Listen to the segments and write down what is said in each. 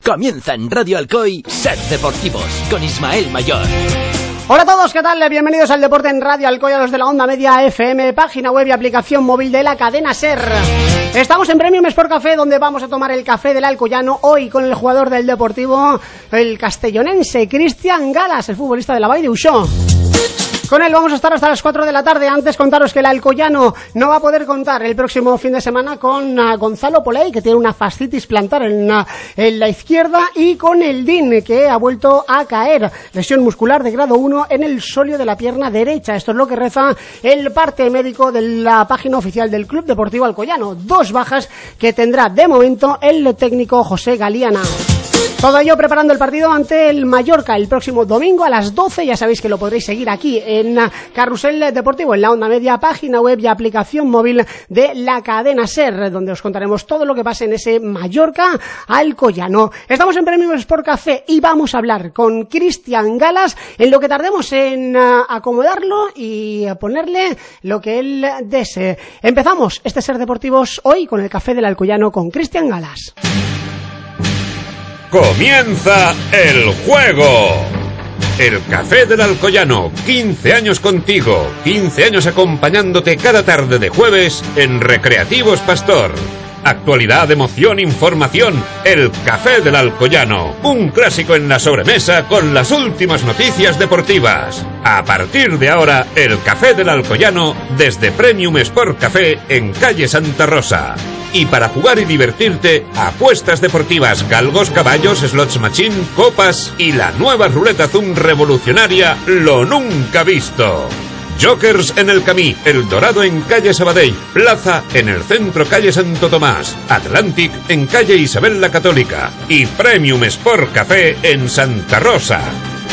Comienza en Radio Alcoy Ser Deportivos con Ismael Mayor. Hola a todos, ¿qué tal? Bienvenidos al Deporte en Radio Alcoy, a los de la Onda Media FM, página web y aplicación móvil de la cadena SER. Estamos en Premium Sport Café, donde vamos a tomar el café del Alcoyano, hoy con el jugador del Deportivo, el castellonense Cristian Galas, el futbolista de la Vall d'Uixó. Con él vamos a estar hasta las 4 de la tarde. Antes contaros que el Alcoyano no va a poder contar el próximo fin de semana con Gonzalo Poley, que tiene una fascitis plantar en la izquierda, y con el DIN, que ha vuelto a caer, lesión muscular de grado 1 en el sóleo de la pierna derecha. Esto es lo que reza el parte médico de la página oficial del Club Deportivo Alcoyano. 2 bajas que tendrá de momento el técnico José Galiana. Todo ello preparando el partido ante el Mallorca el próximo domingo a las 12. Ya sabéis que lo podréis seguir aquí en Carrusel Deportivo, en la Onda Media, página web y aplicación móvil de la cadena SER, donde os contaremos todo lo que pase en ese Mallorca Alcoyano. Estamos en Premium Sport Café y vamos a hablar con Cristian Galas en lo que tardemos en acomodarlo y ponerle lo que él desee. Empezamos este Ser Deportivos hoy con el café del Alcoyano con Cristian Galas. ¡Comienza el juego! El Café del Alcoyano, 15 años contigo, 15 años acompañándote cada tarde de jueves en Recreativos Pastor. Actualidad, emoción, información, el Café del Alcoyano, un clásico en la sobremesa con las últimas noticias deportivas. A partir de ahora, el Café del Alcoyano desde Premium Sport Café en calle Santa Rosa. Y para jugar y divertirte, apuestas deportivas, galgos, caballos, slots machine, copas y la nueva ruleta Zoom revolucionaria, lo nunca visto. Jokers en el Camí, El Dorado en calle Sabadell, Plaza en el centro calle Santo Tomás, Atlantic en calle Isabel la Católica y Premium Sport Café en Santa Rosa.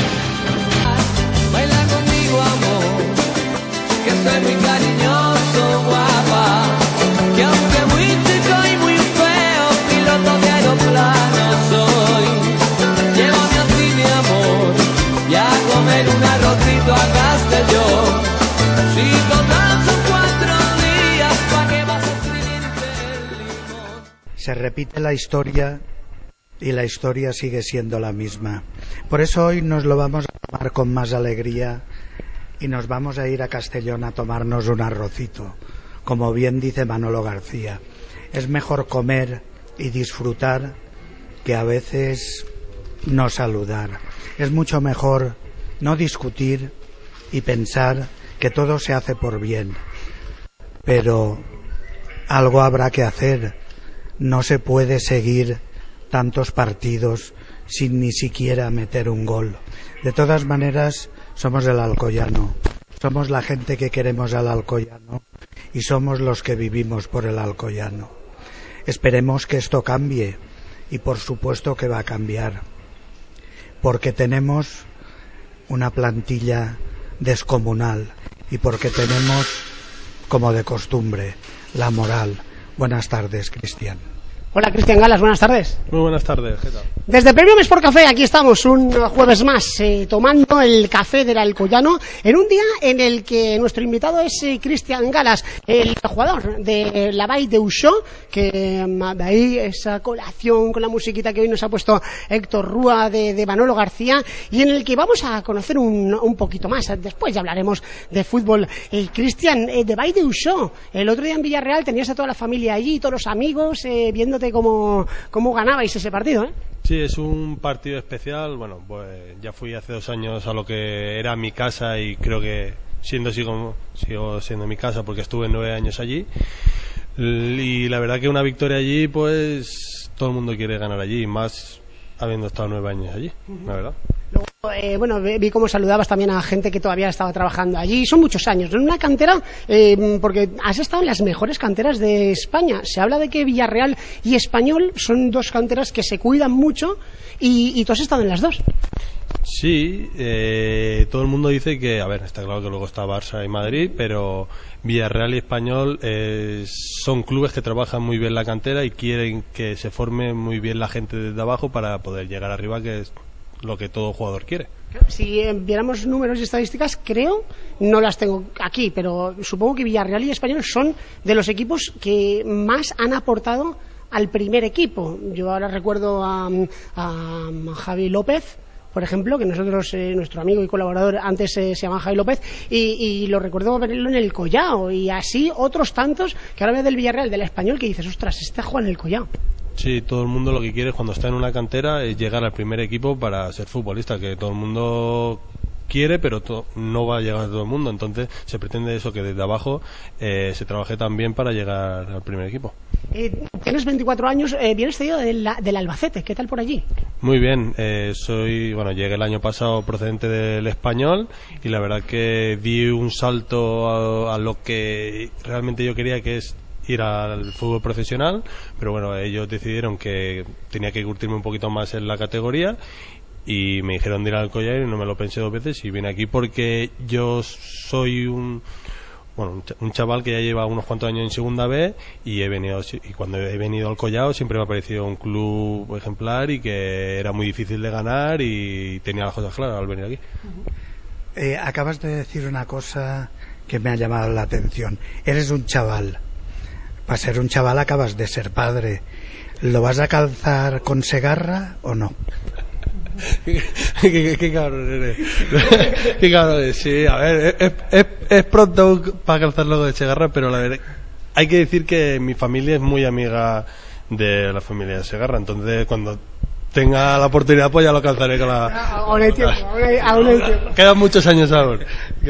Baila conmigo, amor, que soy muy cariñoso, guapa, que aunque muy chico y muy feo, piloto de aeroplano soy. Llévame así, mi amor, y a comer un arrocito a Castellón. Si total son 4 días, ¿pa' qué vas a escribirte el limón? Se repite la historia y la historia sigue siendo la misma. Por eso hoy nos lo vamos a tomar con más alegría y nos vamos a ir a Castellón a tomarnos un arrocito. Como bien dice Manolo García, es mejor comer y disfrutar que a veces no saludar. Es mucho mejor no discutir y pensar que todo se hace por bien. Pero algo habrá que hacer. No se puede seguir tantos partidos sin ni siquiera meter un gol. De todas maneras, somos el Alcoyano. Somos la gente que queremos al Alcoyano y somos los que vivimos por el Alcoyano. Esperemos que esto cambie y por supuesto que va a cambiar, porque tenemos una plantilla descomunal y porque tenemos, como de costumbre, la moral. Buenas tardes, Cristian. Hola, Cristian Galas, buenas tardes. Muy buenas tardes, ¿qué tal? Desde Premium Sport Café, aquí estamos un jueves más tomando el café del Alcoyano, en un día en el que nuestro invitado es Cristian Galas, el jugador de la Vall d'Uixó, que de ahí esa colación con la musiquita que hoy nos ha puesto Héctor Rúa de Manolo García, y en el que vamos a conocer un poquito más. Después ya hablaremos de fútbol. Cristian, de Vall d'Uixó, el otro día en Villarreal tenías a toda la familia allí, todos los amigos, viéndote cómo ganabais ese partido, ¿eh? Sí, es un partido especial. Bueno, pues ya fui hace 2 años a lo que era mi casa y creo que sigo siendo mi casa porque estuve 9 años allí. Y la verdad que una victoria allí, pues todo el mundo quiere ganar allí, más habiendo estado 9 años allí, la verdad. Luego, vi cómo saludabas también a gente que todavía estaba trabajando allí. Son muchos años, en una cantera, porque has estado en las mejores canteras de España. Se habla de que Villarreal y Español son 2 canteras que se cuidan mucho y tú has estado en las 2. Sí, todo el mundo dice que, a ver, está claro que luego está Barça y Madrid, pero Villarreal y Español son clubes que trabajan muy bien la cantera y quieren que se forme muy bien la gente desde abajo para poder llegar arriba, que es lo que todo jugador quiere. Si viéramos números y estadísticas, creo, no las tengo aquí, pero supongo que Villarreal y Español son de los equipos que más han aportado al primer equipo. Yo ahora recuerdo a Javi López, por ejemplo, que nosotros, nuestro amigo y colaborador antes se llamaba Javi López, y lo recuerdo verlo en el Collao, y así otros tantos que ahora veo del Villarreal, del Español, que dices, ostras, este juega en el Collao. Sí, todo el mundo lo que quiere cuando está en una cantera es llegar al primer equipo para ser futbolista, que todo el mundo quiere, pero no va a llegar a todo el mundo, entonces se pretende eso, que desde abajo se trabaje también para llegar al primer equipo. Tienes 24 años, vienes cedido del Albacete, ¿qué tal por allí? Muy bien, llegué el año pasado procedente del Español y la verdad que di un salto a lo que realmente yo quería, que es ir al fútbol profesional, pero bueno, ellos decidieron que tenía que curtirme un poquito más en la categoría y me dijeron de ir al Collao y no me lo pensé dos veces y vine aquí porque yo soy un chaval que ya lleva unos cuantos años en segunda B y cuando he venido al Collao siempre me ha parecido un club ejemplar y que era muy difícil de ganar y tenía las cosas claras al venir aquí. Acabas de decir una cosa que me ha llamado la atención. Eres un chaval. Para ser un chaval acabas de ser padre. ¿Lo vas a calzar con Segarra o no? ¿Qué cabrón eres? ¿Qué cabrón eres? Sí, a ver, es pronto para calzarlo de Segarra, pero la verdad, hay que decir que mi familia es muy amiga de la familia de Segarra, entonces cuando tenga la oportunidad pues ya lo calzaré con la... Aún hay tiempo. Quedan muchos años aún.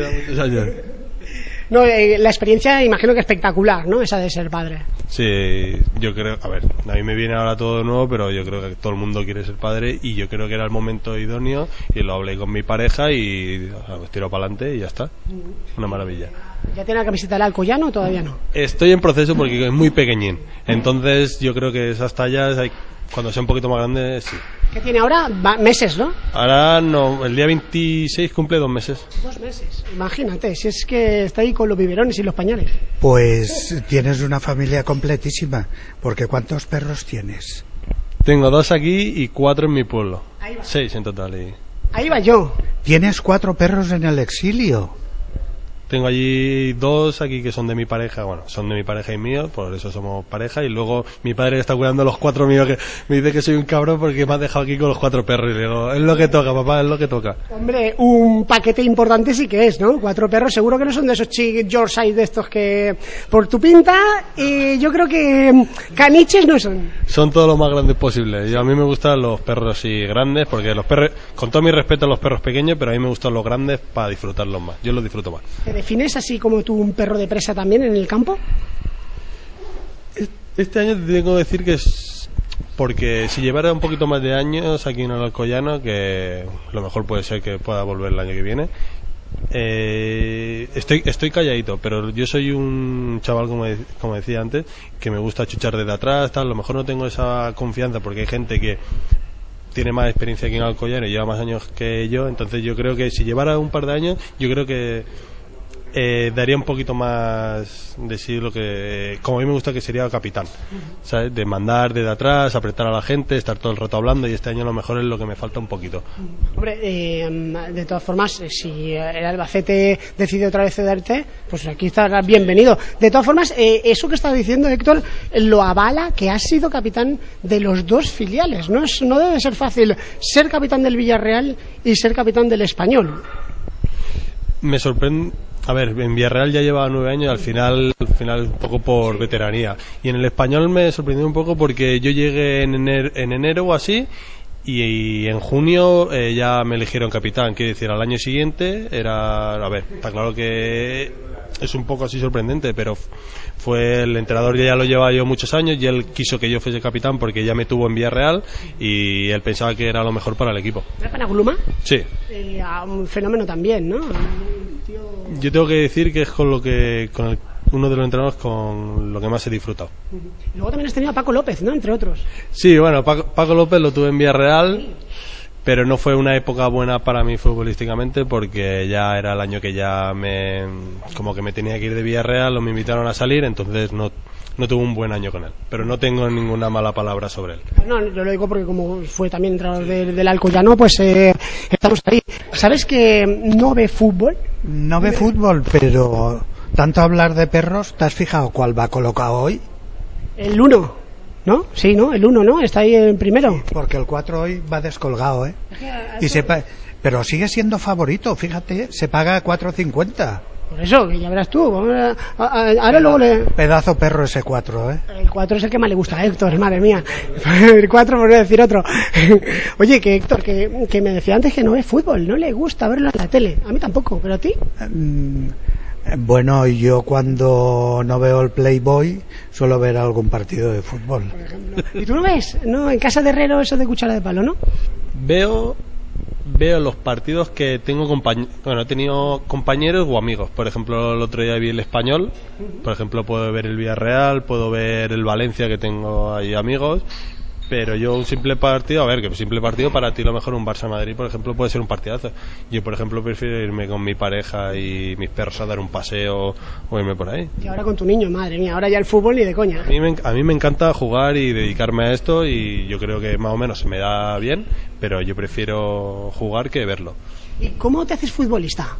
No, la experiencia imagino que espectacular, ¿no? Esa de ser padre. Sí, yo creo, a ver, a mí me viene ahora todo de nuevo, pero yo creo que todo el mundo quiere ser padre y yo creo que era el momento idóneo y lo hablé con mi pareja y pues tiro para adelante y ya está. Una maravilla. ¿Ya tiene la camiseta del Alcoyano o todavía no? Estoy en proceso porque es muy pequeñín, entonces yo creo que esas tallas cuando sea un poquito más grande, sí. ¿Qué tiene ahora? Meses, ¿no? Ahora no, el día 26 cumple 2 meses. 2 meses, imagínate, si es que está ahí con los biberones y los pañales. Pues tienes una familia completísima, porque ¿cuántos perros tienes? Tengo 2 aquí y 4 en mi pueblo. 6 en total. Ahí va yo. ¿Tienes 4 perros en el exilio? Tengo allí 2 aquí que son de mi pareja, son de mi pareja y mío, por eso somos pareja, y luego mi padre que está cuidando los 4 míos, que me dice que soy un cabrón porque me ha dejado aquí con los 4 perros, y le digo, es lo que toca, papá, es lo que toca. Hombre, un paquete importante sí que es, ¿no? 4 perros, seguro que no son de esos Yorkshire de estos que por tu pinta, y yo creo que caniches no son. Son todos los más grandes posibles, y a mí me gustan los perros así grandes, porque los perros, con todo mi respeto a los perros pequeños, pero a mí me gustan los grandes para disfrutarlos más, yo los disfruto más. ¿Te defines así como tú un perro de presa también en el campo? Este año te tengo que decir que es porque si llevara un poquito más de años aquí en el Alcoyano, que lo mejor puede ser que pueda volver el año que viene, estoy calladito, pero yo soy un chaval, como decía antes, que me gusta chuchar desde atrás, tal. A lo mejor no tengo esa confianza porque hay gente que tiene más experiencia aquí en el Alcoyano y lleva más años que yo, entonces yo creo que si llevara un par de años, yo creo que daría un poquito más de sí lo que, como a mí me gusta, que sería capitán, ¿sabes? De mandar desde atrás, apretar a la gente, estar todo el rato hablando, y este año a lo mejor es lo que me falta un poquito. Hombre, de todas formas, si el Albacete decide otra vez cederte, pues aquí estarás bienvenido. De todas formas, eso que estaba diciendo Héctor lo avala, que has sido capitán de los 2 filiales. No debe ser fácil ser capitán del Villarreal y ser capitán del Español. Me sorprende. A ver, en Villarreal ya lleva 9 años, al final un poco por veteranía. Y en el Español me sorprendió un poco porque yo llegué en enero o así, y en junio ya me eligieron capitán. Quiero decir, al año siguiente está claro que es un poco así sorprendente, pero fue el entrenador, ya lo llevaba yo muchos años, y él quiso que yo fuese capitán porque ya me tuvo en Villarreal y él pensaba que era lo mejor para el equipo. ¿Era Panagluma? Sí. Un fenómeno también, ¿no? Yo tengo que decir que es uno de los entrenadores con lo que más he disfrutado. Luego también has tenido a Paco López, ¿no? Entre otros. Sí, bueno, Paco López lo tuve en Villarreal, pero no fue una época buena para mí futbolísticamente porque ya era el año que ya como que me tenía que ir de Villarreal o me invitaron a salir, entonces no tuve un buen año con él, pero no tengo ninguna mala palabra sobre él. No, yo lo digo porque como fue también entrenador del Alcoyano, pues estamos ahí. ¿Sabes que no ve fútbol? No ve fútbol, pero tanto hablar de perros, ¿te has fijado cuál va colocado hoy? El 1. ¿No? Sí, ¿no? El 1, ¿no? Está ahí en primero. Sí, porque el 4 hoy va descolgado, ¿eh? Pero sigue siendo favorito, fíjate, se paga 4,50. Por eso, que ya verás tú. Ahora luego le... Pedazo perro ese 4, ¿eh? El 4 es el que más le gusta a Héctor, madre mía. El 4 por no decir otro. Oye, que Héctor, que me decía antes que no ve fútbol, no le gusta verlo en la tele. A mí tampoco, pero a ti. Bueno, yo cuando no veo el Playboy suelo ver algún partido de fútbol. Por ejemplo. ¿Y tú no ves? ¿No? En casa de Herrero eso de cuchara de palo, ¿no? Veo los partidos que tengo he tenido compañeros o amigos. Por ejemplo, el otro día vi el Español. Por ejemplo, puedo ver el Villarreal, puedo ver el Valencia, que tengo ahí amigos. Pero yo un simple partido, para ti a lo mejor un Barça-Madrid, por ejemplo, puede ser un partidazo. Yo, por ejemplo, prefiero irme con mi pareja y mis perros a dar un paseo o irme por ahí. Y ahora con tu niño, madre mía, ahora ya el fútbol ni de coña. A mí me encanta jugar y dedicarme a esto, y yo creo que más o menos se me da bien, pero yo prefiero jugar que verlo. ¿Y cómo te haces futbolista?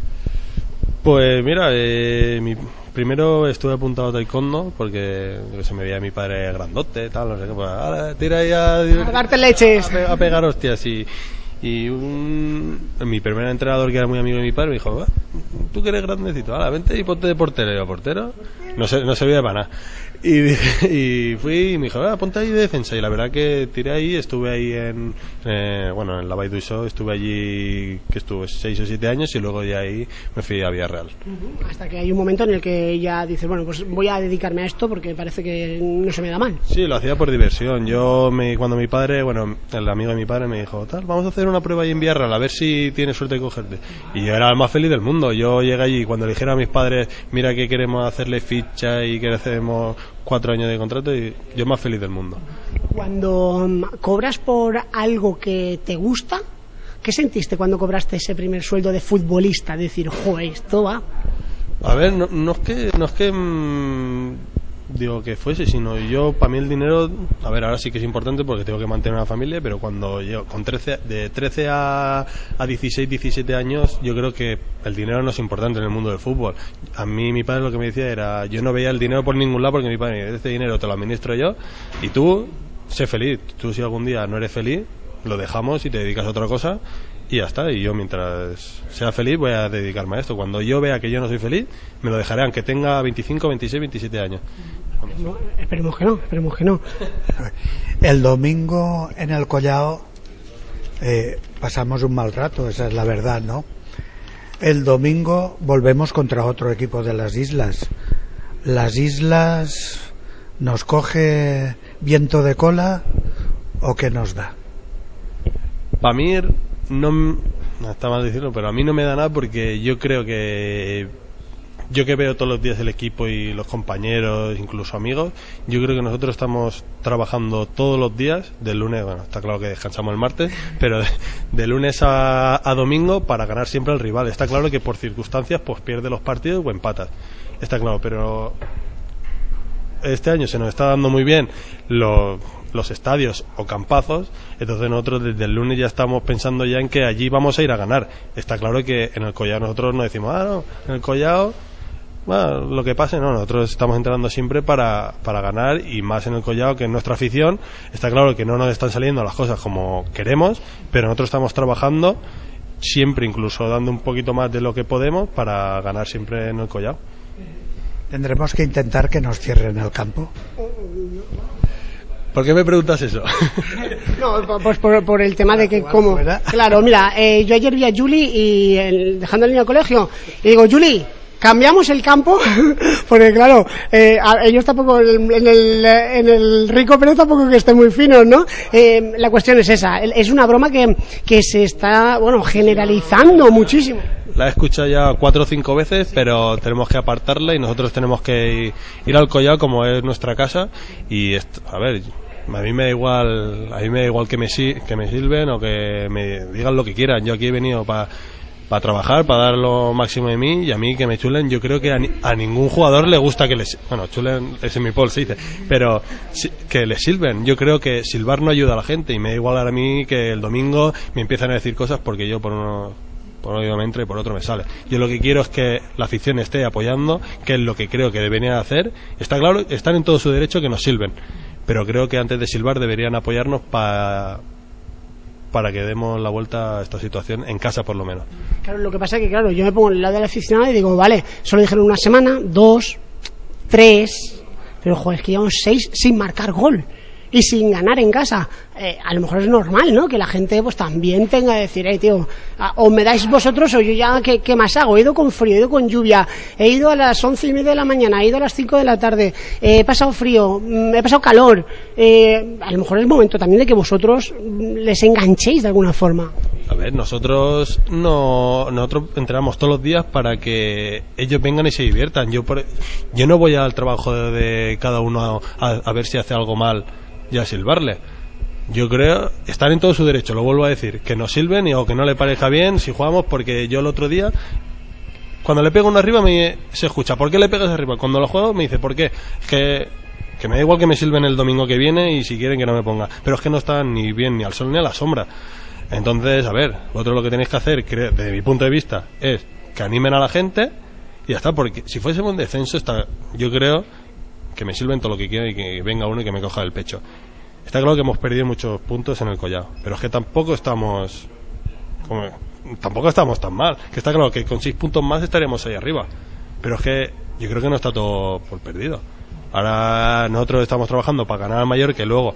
Pues mira, primero estuve apuntado a taekwondo porque se me veía mi padre grandote, tal, no sé qué, pues ahora tira ahí a darte leches, a pegar hostias. Y mi primer entrenador, que era muy amigo de mi padre, me dijo: tú que eres grandecito, vente y ponte de portero. Y yo, portero, no servía para nada. Y fui y me dijo: ponte ahí de defensa. Y la verdad que tiré ahí, estuve ahí en la Vall d'Uixó, estuve allí, que estuve 6 o 7 años, y luego de ahí me fui a Villarreal. Hasta que hay un momento en el que ya dices, bueno, pues voy a dedicarme a esto porque parece que no se me da mal. Sí, lo hacía por diversión. Cuando mi padre, el amigo de mi padre me dijo: vamos a hacer una prueba ahí en Villarreal, a ver si tienes suerte de cogerte. Y yo era el más feliz del mundo. Yo llegué allí, cuando le dijeron a mis padres: mira que queremos hacerle ficha y que hacemos 4 años de contrato, y yo más feliz del mundo. Cuando cobras por algo que te gusta, ¿qué sentiste cuando cobraste ese primer sueldo de futbolista? Decir, joder, esto va. A ver, no es que digo que fuese, sino yo, para mí el dinero, a ver, ahora sí que es importante porque tengo que mantener una familia, pero cuando yo de 13 a 16, 17 años, yo creo que el dinero no es importante en el mundo del fútbol. A mí mi padre lo que me decía era, yo no veía el dinero por ningún lado, porque mi padre me decía: este dinero te lo administro yo y tú sé feliz. Tú, si algún día no eres feliz, lo dejamos y te dedicas a otra cosa y ya está. Y yo, mientras sea feliz, voy a dedicarme a esto. Cuando yo vea que yo no soy feliz, me lo dejaré, aunque tenga 25, 26, 27 años. No, esperemos que no. El domingo en el Collao pasamos un mal rato, esa es la verdad, ¿no? El domingo volvemos contra otro equipo de las islas. Las islas nos coge viento de cola, ¿o qué nos da? Para mí no está mal decirlo, pero a mí no me da nada, porque yo creo que yo, que veo todos los días el equipo y los compañeros, incluso amigos, yo creo que nosotros estamos trabajando todos los días, del lunes, está claro que descansamos el martes, pero de lunes a domingo, para ganar siempre al rival. Está claro que por circunstancias pues pierde los partidos o empatas, está claro, pero este año se nos está dando muy bien los estadios o campazos, entonces nosotros desde el lunes ya estamos pensando ya en que allí vamos a ir a ganar. Está claro que en el Collao nosotros no decimos, no, en el Collao lo que pase, no, nosotros estamos entrenando siempre para ganar, y más en el Collao, que es nuestra afición. Está claro que no nos están saliendo las cosas como queremos, pero nosotros estamos trabajando siempre, incluso dando un poquito más de lo que podemos, para ganar siempre en el Collao. ¿Tendremos que intentar que nos cierren el campo? ¿Por qué me preguntas eso? No, pues por el tema de que como... Claro, mira, yo ayer vi a Juli y dejando el niño al colegio, y digo, Juli, cambiamos el campo, porque claro, ellos tampoco, en el Rico Pérez tampoco que esté muy finos, ¿no? La cuestión es esa, es una broma que se está, generalizando muchísimo. La he escuchado ya 4 o 5 veces, pero tenemos que apartarla, y nosotros tenemos que ir al Collao, como es nuestra casa. Y a ver, a mí me da igual que me silben o que me digan lo que quieran. Yo aquí he venido para trabajar, para dar lo máximo de mí, y a mí que me chulen, yo creo que a ningún jugador le gusta que chulen, es en mi pol se dice, pero que les silben. Yo creo que silbar no ayuda a la gente, y me da igual a mí que el domingo me empiezan a decir cosas porque yo por un oído me entra y por otro me sale. Yo lo que quiero es que la afición esté apoyando, que es lo que creo que deberían hacer. Está claro, están en todo su derecho que nos silben, pero creo que antes de silbar deberían apoyarnos para que demos la vuelta a esta situación en casa, por lo menos. Claro, lo que pasa es que, claro, yo me pongo en el lado del aficionado y digo, vale, solo dijeron una semana, 2, 3, pero joder, es que llevamos 6 sin marcar gol y sin ganar en casa. A lo mejor es normal, ¿no? Que la gente pues también tenga que decir, tío, o me dais vosotros o yo ya, ¿qué más hago? He ido con frío, he ido con lluvia, he ido a las 11:30 de la mañana, he ido a las 5 de la tarde, he pasado frío, he pasado calor. A lo mejor es momento también de que vosotros les enganchéis de alguna forma. A ver, nosotros entrenamos todos los días para que ellos vengan y se diviertan. Yo no voy al trabajo de cada uno a ver si hace algo mal y a silbarle. Yo creo, están en todo su derecho, lo vuelvo a decir, que nos silben o que no le parezca bien si jugamos, porque yo el otro día, cuando le pego uno arriba se escucha, ¿por qué le pegas arriba? Cuando lo juego me dice, ¿por qué? Que me da igual que me silben el domingo que viene y si quieren que no me ponga, pero es que no están ni bien ni al sol ni a la sombra. Entonces, a ver, vosotros lo que tenéis que hacer, desde mi punto de vista, es que animen a la gente y ya está, porque si fuésemos un descenso, yo creo que me silben todo lo que quieran y que venga uno y que me coja el pecho. Está claro que hemos perdido muchos puntos en el Collao, pero es que tampoco estamos tan mal, que está claro que con 6 puntos más estaremos ahí arriba, pero es que yo creo que no está todo por perdido. Ahora nosotros estamos trabajando para ganar al Mayor, que luego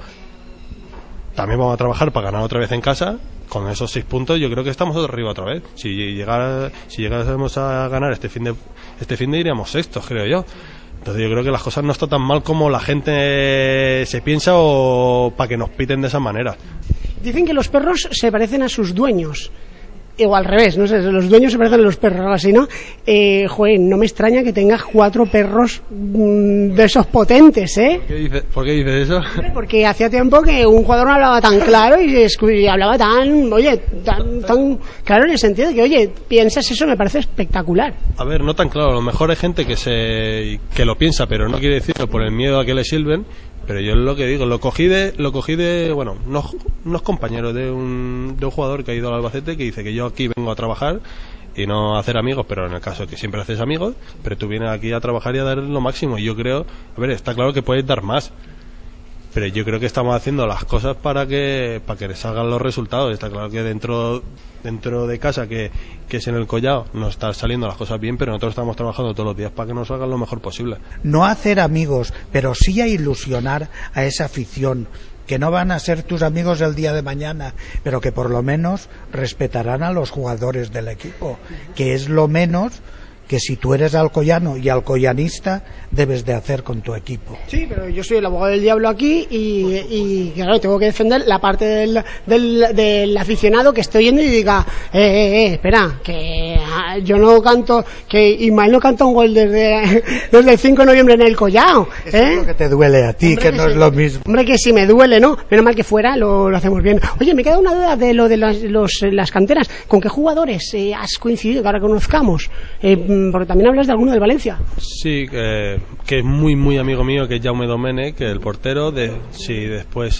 también vamos a trabajar para ganar otra vez en casa. Con esos 6 puntos yo creo que estamos arriba otra vez. Si llegásemos a ganar este fin de iríamos sextos, creo yo. Entonces yo creo que las cosas no están tan mal como la gente se piensa, o para que nos piten de esa manera. Dicen que los perros se parecen a sus dueños, o al revés, no sé, los dueños se parecen a los perros, algo así, ¿no? Joder, no me extraña que tengas 4 perros de esos potentes, ¿eh? ¿Por qué dices eso? Porque hacía tiempo que un jugador no hablaba tan claro y hablaba tan claro, en el sentido de que, oye, piensas eso, me parece espectacular. A ver, no tan claro, a lo mejor hay gente que lo piensa, pero no quiere decirlo por el miedo a que le silben. Pero yo lo que digo, lo cogí de bueno, no es compañero de un jugador que ha ido al Albacete, que dice que yo aquí vengo a trabajar y no a hacer amigos, pero en el caso que siempre haces amigos, pero tú vienes aquí a trabajar y a dar lo máximo. Y yo creo, a ver, está claro que puedes dar más, pero yo creo que estamos haciendo las cosas para que les salgan los resultados. Está claro que dentro de casa, que es en el Collao, nos están saliendo las cosas bien, pero nosotros estamos trabajando todos los días para que nos salgan lo mejor posible. No hacer amigos, pero sí a ilusionar a esa afición, que no van a ser tus amigos el día de mañana, pero que por lo menos respetarán a los jugadores del equipo, que es lo menos que si tú eres alcoyano y alcoyanista debes de hacer con tu equipo. Sí, pero yo soy el abogado del diablo aquí y claro, tengo que defender la parte del aficionado que estoy yendo y diga, espera, que yo no canto, que Ismael no canta un gol desde el 5 de noviembre en el Collao. Eso es lo que te duele a ti, hombre, que no es lo mismo. Hombre, que si me duele, ¿no? Menos mal que fuera lo hacemos bien. Oye, me queda una duda de lo de las canteras. ¿Con qué jugadores has coincidido que ahora conozcamos? Porque también hablas de alguno del Valencia. Sí, que es muy muy amigo mío, que es Jaume Domènech, que es el portero. Después,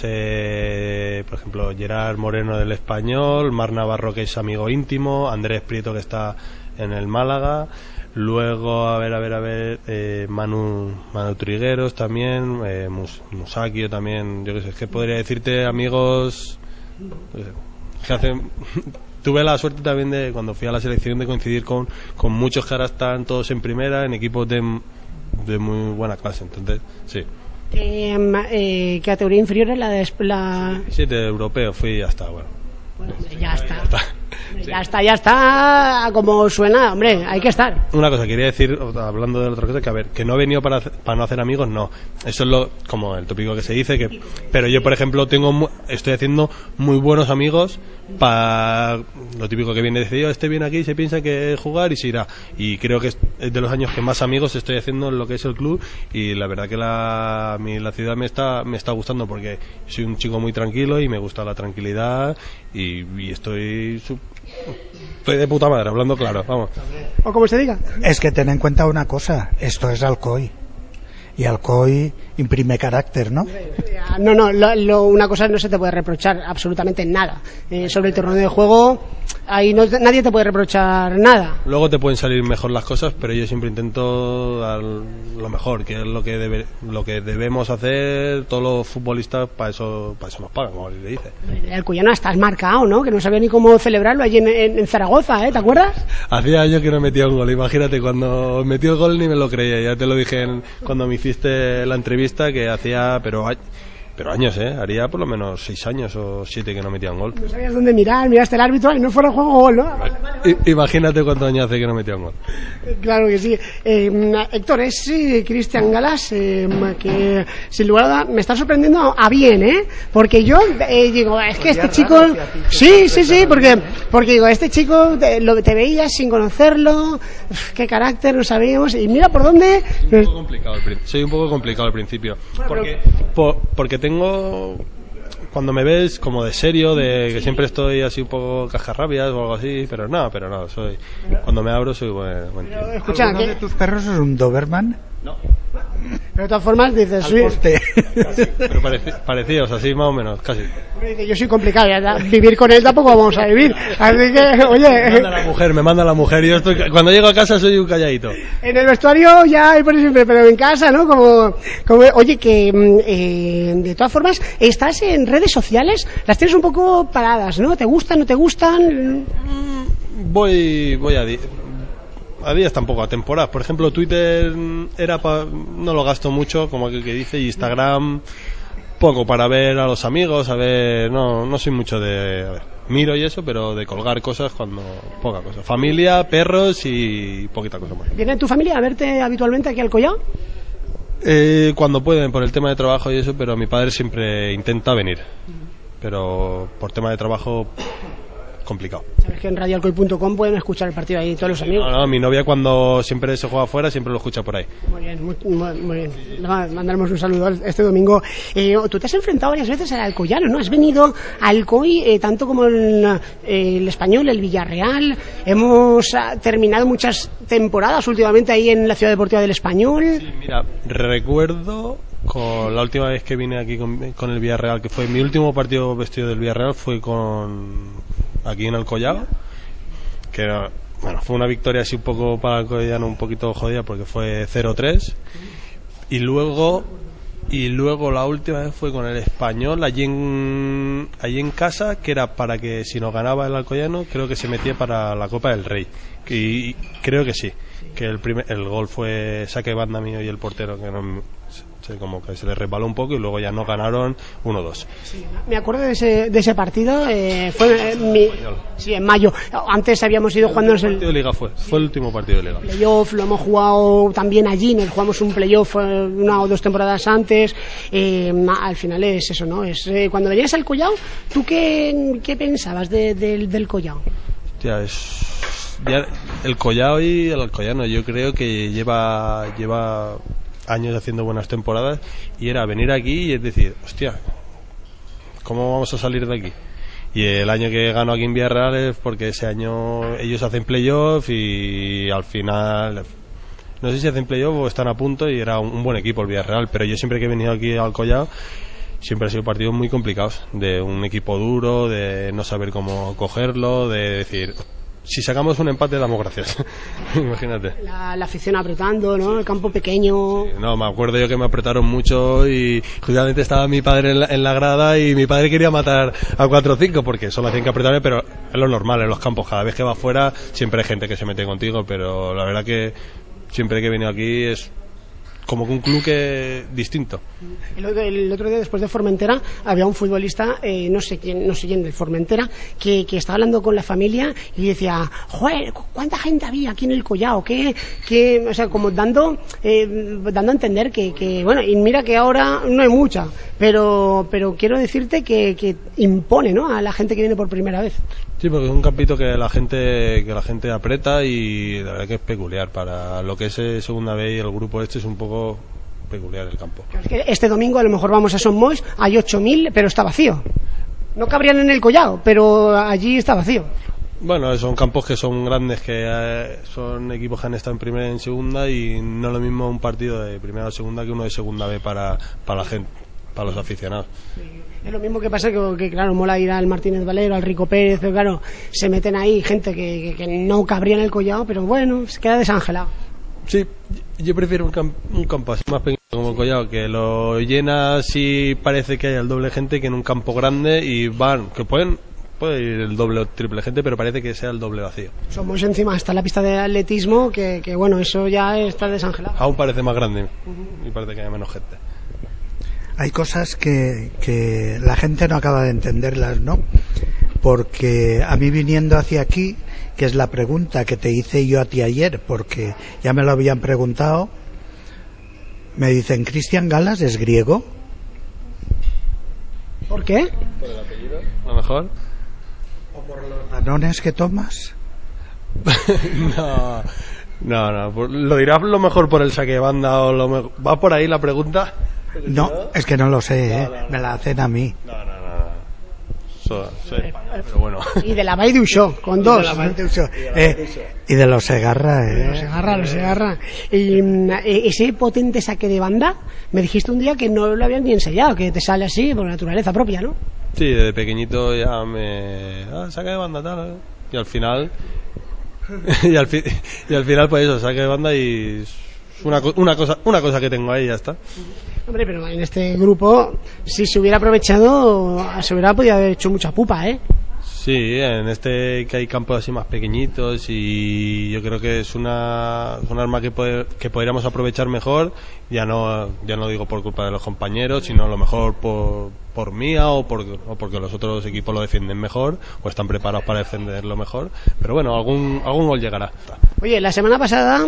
por ejemplo, Gerard Moreno del Español, Mar Navarro, que es amigo íntimo, Andrés Prieto, que está en el Málaga. Luego, a ver, Manu Trigueros también, Musakio también. Yo qué sé, es que podría decirte amigos que hacen... Tuve la suerte también de, cuando fui a la selección, de coincidir con muchos que ahora están todos en primera, en equipos de muy buena clase. Entonces, sí. ¿Qué categoría inferior es la 7 europeo fui y ya está, bueno. Ya está. Ya está, como suena, hombre, hay que estar. Una cosa, quería decir, hablando de otra cosa, que a ver, que no he venido para no hacer amigos, no. Eso es como el tópico que se dice, pero yo, por ejemplo, estoy haciendo muy buenos amigos para lo típico que viene de decir, yo, este viene aquí y se piensa que jugar y se irá. Y creo que es de los años que más amigos estoy haciendo en lo que es el club, y la verdad que la ciudad me está gustando, porque soy un chico muy tranquilo y me gusta la tranquilidad, y estoy de puta madre, hablando claro, vamos. O como se diga. Es que ten en cuenta una cosa, esto es Alcoy, y Alcoy imprime carácter, ¿no? No, una cosa no se te puede reprochar absolutamente nada. Sobre el terreno de juego, ahí nadie te puede reprochar nada. Luego te pueden salir mejor las cosas, pero yo siempre intento dar lo mejor, que es lo que debemos hacer todos los futbolistas, para eso nos pagan, como le dice. El Alcoyano estás marcado, ¿no? Que no sabía ni cómo celebrarlo allí en Zaragoza, ¿te acuerdas? Hacía años que no metía un gol, imagínate, cuando metió el gol ni me lo creía, ya te lo dije cuando me hiciste la entrevista, que hacía, pero años, haría por lo menos 6 años o 7 que no metía un gol. No sabías dónde mirar, miraste el árbitro y no fuera juego gol, ¿no? Vale. Imagínate cuántos años hace que no metía un gol. Claro que sí. Héctor, es Cristian Galás, que sin lugar a dudas me está sorprendiendo a bien, porque yo digo, es que este chico... Sí, porque digo, este chico te veías sin conocerlo, qué carácter, no sabíamos, y mira por dónde... Soy un poco complicado al principio, porque tengo, cuando me ves como de serio, de que siempre estoy así un poco cascarrabias o algo así, pero no, soy, cuando me abro soy buen tío. Escucha, ¿Alguno de tus perros es un Doberman? No. Pero de todas formas dices... Pero parecidos, así más o menos, casi. Yo soy complicado, ya vivir con él tampoco vamos a vivir, así que, oye... Me manda la mujer, yo cuando llego a casa soy un calladito. En el vestuario ya hay por siempre, pero en casa, ¿no? Como oye, que de todas formas, estás en redes sociales, las tienes un poco paradas, ¿no? ¿Te gustan, no te gustan? Voy a días, tampoco a temporadas. Por ejemplo, Twitter no lo gasto mucho, como aquel que dice, y Instagram poco, para ver a los amigos, no soy mucho miro y eso, pero de colgar cosas poca cosa. Familia, perros y poquita cosa más. ¿Viene tu familia a verte habitualmente aquí al Collao? Cuando pueden, por el tema de trabajo y eso, pero mi padre siempre intenta venir, pero por tema de trabajo complicado. Sabes que en radioalcoy.com pueden escuchar el partido ahí todos los amigos. No, mi novia cuando siempre se juega afuera siempre lo escucha por ahí. Muy bien, muy bien. Mandaremos un saludo este domingo. Tú te has enfrentado varias veces al Alcoyano, ¿no? Has venido al Alcoy, tanto como el Español, el Villarreal. Hemos terminado muchas temporadas últimamente ahí en la Ciudad Deportiva del Español. Sí, mira, recuerdo con la última vez que vine aquí con el Villarreal, que fue mi último partido vestido del Villarreal, fue aquí en Alcoyano, que fue una victoria así un poco para el Alcoyano, un poquito jodida porque fue 0-3, y luego la última vez fue con el Español allí en casa, que era para que si nos ganaba el Alcoyano creo que se metía para la Copa del Rey, y creo que sí, que el gol fue saque de banda mío y el portero que como que se le resbaló un poco, y luego ya no ganaron 1-2. Sí, me acuerdo de ese partido, fue en mayo. Antes habíamos ido jugando el partido de Liga, fue el último partido de Liga. Playoff, lo hemos jugado también allí, nos jugamos un playoff 1 o 2 temporadas antes. Al final es eso, ¿no? Cuando venías al Collao, ¿tú qué pensabas del Collao? Hostia, ya el Collao y el Alcoyano, yo creo que lleva años haciendo buenas temporadas, y era venir aquí y es decir, hostia, ¿cómo vamos a salir de aquí? Y el año que ganó aquí en Villarreal es porque ese año ellos hacen playoff y al final no sé si hacen playoff o están a punto, y era un buen equipo el Villarreal, pero yo siempre que he venido aquí al Collao siempre han sido partidos muy complicados, de un equipo duro, de no saber cómo cogerlo, de decir, si sacamos un empate damos gracias. Imagínate. La afición apretando, ¿no? El campo pequeño. Sí, no, me acuerdo yo que me apretaron mucho, y justamente estaba mi padre en la grada, y mi padre quería matar a 4 o 5 porque solo hacían que apretarme, pero es lo normal en los campos. Cada vez que vas fuera siempre hay gente que se mete contigo, pero la verdad que siempre que he venido aquí es como que un club distinto. El otro día, después de Formentera, había un futbolista, no sé quién de Formentera, que estaba hablando con la familia y decía, joder, ¿cuánta gente había aquí en el Collao? O sea, como dando a entender que bueno, y mira que ahora no hay mucha, pero quiero decirte que impone, ¿no?, a la gente que viene por primera vez. Sí, porque es un campito que la gente aprieta, y la verdad que es peculiar para lo que es segunda vez, y el grupo es un poco peculiar el campo. Es que este domingo a lo mejor vamos a Son Moix, hay 8.000, pero está vacío. No cabrían en el Collao, pero allí está vacío. Bueno, son campos que son grandes, que son equipos que han estado en primera y en segunda, y no es lo mismo un partido de primera o segunda que uno de segunda B para la gente. para los aficionados. Es lo mismo que pasa que claro, mola ir al Martínez Valero, al Rico Pérez, pero claro, se meten ahí gente que no cabría en el Collao, pero bueno, se queda desangelado. Sí, yo prefiero un campo así más pequeño como el Collao, que lo llenas y parece que hay el doble gente que en un campo grande y van, que puede ir el doble o triple gente, pero parece que sea el doble vacío. Somos encima hasta la pista de atletismo, que bueno, eso ya está desangelado. Aún parece más grande y parece que hay menos gente. Hay cosas que la gente no acaba de entenderlas, ¿no? Porque a mí viniendo hacia aquí, que es la pregunta que te hice yo a ti ayer, porque ya me lo habían preguntado, me dicen, ¿Cristian Galas es griego? ¿Por qué? ¿Por el apellido? ¿A lo mejor? ¿O por los danones que tomas? No, lo dirás lo mejor por el saque de banda o ¿va por ahí la pregunta? No, es que no lo sé, me la hacen a mí. No. Soy español, pero bueno. Y de la Vall d'Uixó, con dos. Y de los Segarra, Los Segarra. Y ese potente saque de banda, me dijiste un día que no lo habían ni ensayado, que te sale así por naturaleza propia, ¿no? Sí, desde pequeñito ya saque de banda tal, y al final y al final pues eso, saque de banda y una cosa que tengo ahí y ya está. Hombre, pero en este grupo, si se hubiera aprovechado, se hubiera podido haber hecho mucha pupa, ¿eh? Sí, en este que hay campos así más pequeñitos y yo creo que es un arma que podríamos aprovechar mejor, ya no digo por culpa de los compañeros, sino a lo mejor por mía o porque los otros equipos lo defienden mejor o están preparados para defenderlo mejor, pero bueno, algún gol llegará. Oye, la semana pasada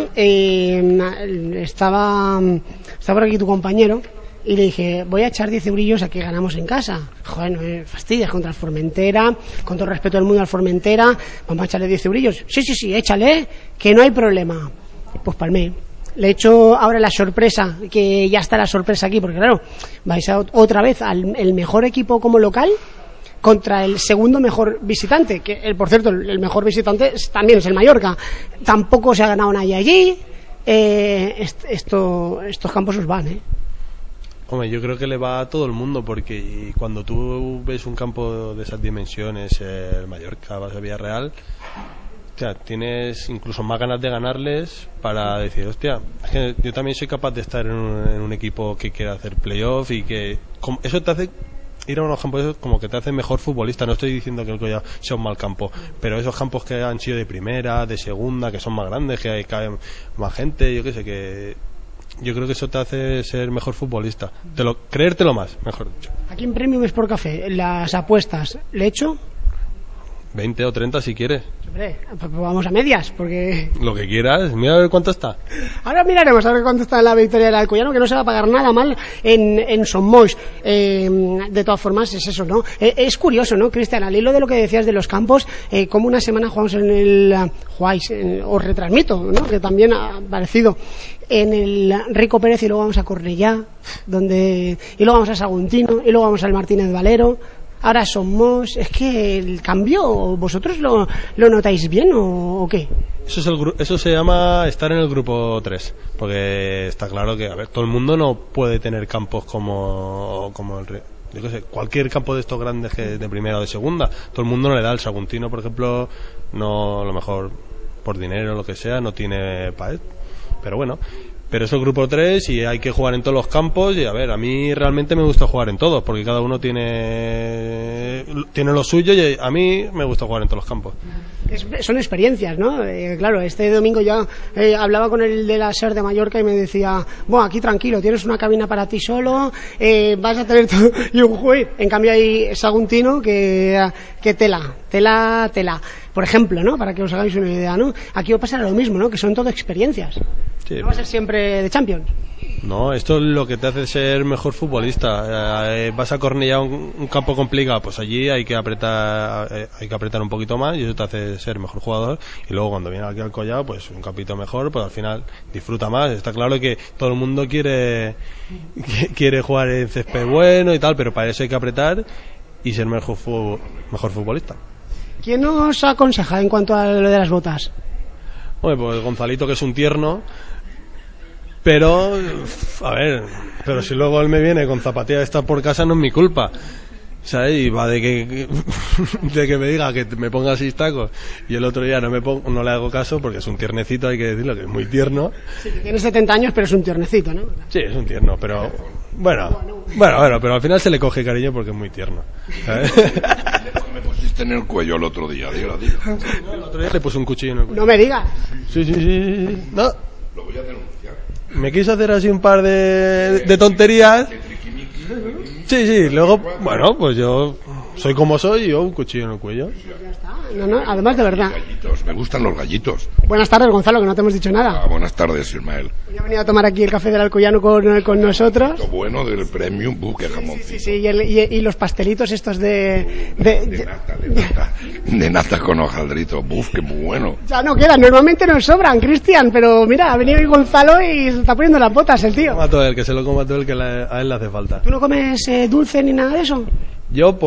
estaba por aquí tu compañero y le dije, voy a echar 10 eurillos a que ganamos en casa. Joder, no me fastidies, contra el Formentera, con todo el respeto del mundo al Formentera, vamos a echarle 10 eurillos. Sí, échale, que no hay problema. Pues palmé. Le echo ahora la sorpresa, que ya está la sorpresa aquí, porque claro, vais otra vez el mejor equipo como local contra el segundo mejor visitante, que por cierto, el mejor visitante también es el Mallorca. Tampoco se ha ganado nadie allí. Estos campos os van, ¿eh? Hombre, yo creo que le va a todo el mundo, porque cuando tú ves un campo de esas dimensiones, el Mallorca, vas a Villarreal, hostia, tienes incluso más ganas de ganarles para decir, hostia, es que yo también soy capaz de estar en un equipo que quiera hacer playoff y que eso te hace ir a unos campos esos como que te hace mejor futbolista. No estoy diciendo que el Collao sea un mal campo, pero esos campos que han sido de primera, de segunda, que son más grandes, que cae más gente, yo qué sé, que yo creo que eso te hace ser mejor futbolista, creértelo más, mejor dicho. Aquí en Premium Sport Café, las apuestas, ¿le echo? 20 o 30 si quieres. Hombre, pues vamos a medias, porque... Lo que quieras, mira a ver cuánto está. Ahora miraremos a ver cuánto está la victoria del Alcoyano, que no se va a pagar nada mal en Somos. De todas formas, es eso, ¿no? Es curioso, ¿no, Cristian? Al hilo de lo que decías de los campos, como una semana jugamos os retransmito, ¿no? Que también ha parecido en el Rico Pérez y luego vamos a Cornellá, y luego vamos a Saguntino, y luego vamos al Martínez Valero. Ahora somos... Es que el cambio, ¿vosotros lo notáis bien o qué? Eso se llama estar en el grupo 3, porque está claro que, a ver, todo el mundo no puede tener campos como el... Yo qué sé, cualquier campo de estos grandes que de primera o de segunda, todo el mundo no le da. El Saguntino, por ejemplo, no, a lo mejor por dinero o lo que sea, no tiene pared, pero bueno... Pero es el grupo 3 y hay que jugar en todos los campos y a ver, a mí realmente me gusta jugar en todos porque cada uno tiene lo suyo y a mí me gusta jugar en todos los campos. Son experiencias, ¿no? Claro, este domingo ya hablaba con el de la SER de Mallorca y me decía, bueno, aquí tranquilo, tienes una cabina para ti solo, vas a tener todo y un juez. En cambio hay Saguntino que tela. Por ejemplo, ¿no? Para que os hagáis una idea, ¿no? Aquí va a pasar lo mismo, ¿no? Que son todo experiencias. Sí, no va a ser siempre de Champions. No, esto es lo que te hace ser mejor futbolista. Vas a Cornellá, un campo complicado, pues allí hay que apretar un poquito más y eso te hace ser mejor jugador. Y luego cuando viene aquí al Collao, pues un campito mejor, pues al final disfruta más. Está claro que todo el mundo quiere jugar en césped bueno y tal, pero para eso hay que apretar y ser mejor futbolista. ¿Quién nos aconseja en cuanto a lo de las botas? Bueno, pues Gonzalito, que es un tierno. Pero, a ver, pero si luego él me viene con zapatillas de estas por casa, no es mi culpa. ¿Sabes? Y va de que me diga que me ponga 6 tacos y el otro día no le hago caso porque es un tiernecito, hay que decirlo, que es muy tierno. Sí, que tiene 70 años, pero es un tiernecito, ¿no? Sí, es un tierno, pero bueno, pero al final se le coge cariño porque es muy tierno. ¿Sabes? Me pusiste en el cuello el otro día, digo. No, el otro día le puse un cuchillo en el cuello. No me digas. Sí. No. Lo voy a denunciar. Me quiso hacer así un par de tonterías. Sí, luego, bueno, pues yo soy como soy y yo un cuchillo en el cuello. Ya está. No, además de verdad. Gallitos, me gustan los gallitos. Buenas tardes, Gonzalo, que no te hemos dicho nada. Buenas tardes, Ismael. Hoy ha venido a tomar aquí el café del Alcoyano con nosotros. Lo bueno del premium buque jamón. Sí, y los pastelitos estos de nata con hojaldrito. Buf, qué bueno. Ya no quedan, normalmente nos sobran, Cristian, pero mira, ha venido hoy Gonzalo y se está poniendo las botas el tío. Que se lo coma todo el que a él le hace falta. ¿Tú no comes dulce ni nada de eso? Yo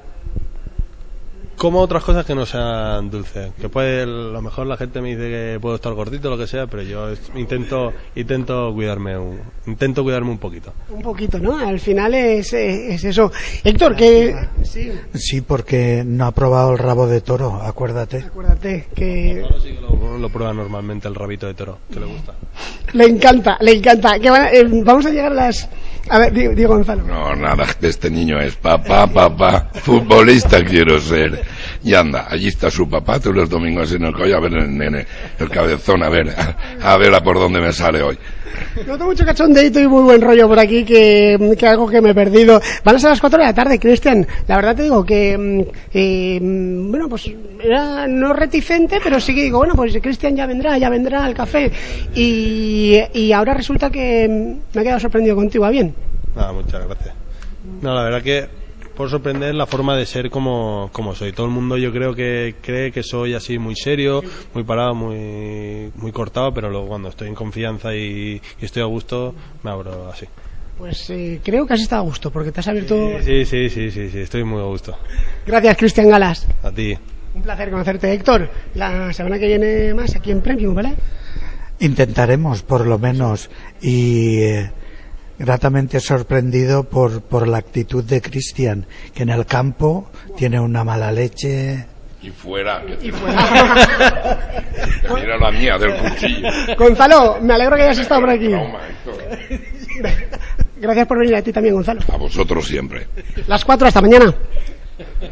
como otras cosas que no sean dulces. Que a lo mejor la gente me dice que puedo estar gordito, lo que sea, pero yo intento cuidarme un poquito. Un poquito, ¿no? Al final es eso. Héctor, que... Sí, porque no ha probado el rabo de toro, acuérdate que... Gonzalo sí que lo prueba normalmente, el rabito de toro, que le gusta. Le encanta. Que vamos a llegar a las... A ver, digo Gonzalo. No, nada, este niño es papá, futbolista quiero ser. Y anda, allí está su papá, todos los domingos en el colle, a ver el nene, el cabezón, a ver a por dónde me sale hoy. Noto mucho cachondeito y muy buen rollo por aquí, que algo que me he perdido. Van a ser las 4 de la tarde, Cristian. La verdad te digo que, bueno, pues era no reticente, pero sí que digo, bueno, pues Cristian ya vendrá al café. Y ahora resulta que me he quedado sorprendido contigo, ¿va bien? Muchas gracias. No, la verdad que por sorprender la forma de ser como soy. Todo el mundo yo creo que cree que soy así muy serio, muy parado, muy cortado, pero luego cuando estoy en confianza y estoy a gusto, me abro así. Pues creo que has estado a gusto, porque te has abierto... Sí, estoy muy a gusto. Gracias, Cristian Galas. A ti. Un placer conocerte, Héctor. La semana que viene más aquí en Premium, ¿vale? Intentaremos, por lo menos, y... gratamente sorprendido por la actitud de Cristian, que en el campo tiene una mala leche. Y fuera. Mira la mía del cuchillo. Gonzalo, me alegro que hayas estado por aquí. Gracias por venir, a ti también, Gonzalo. A vosotros siempre. Las 4, hasta mañana.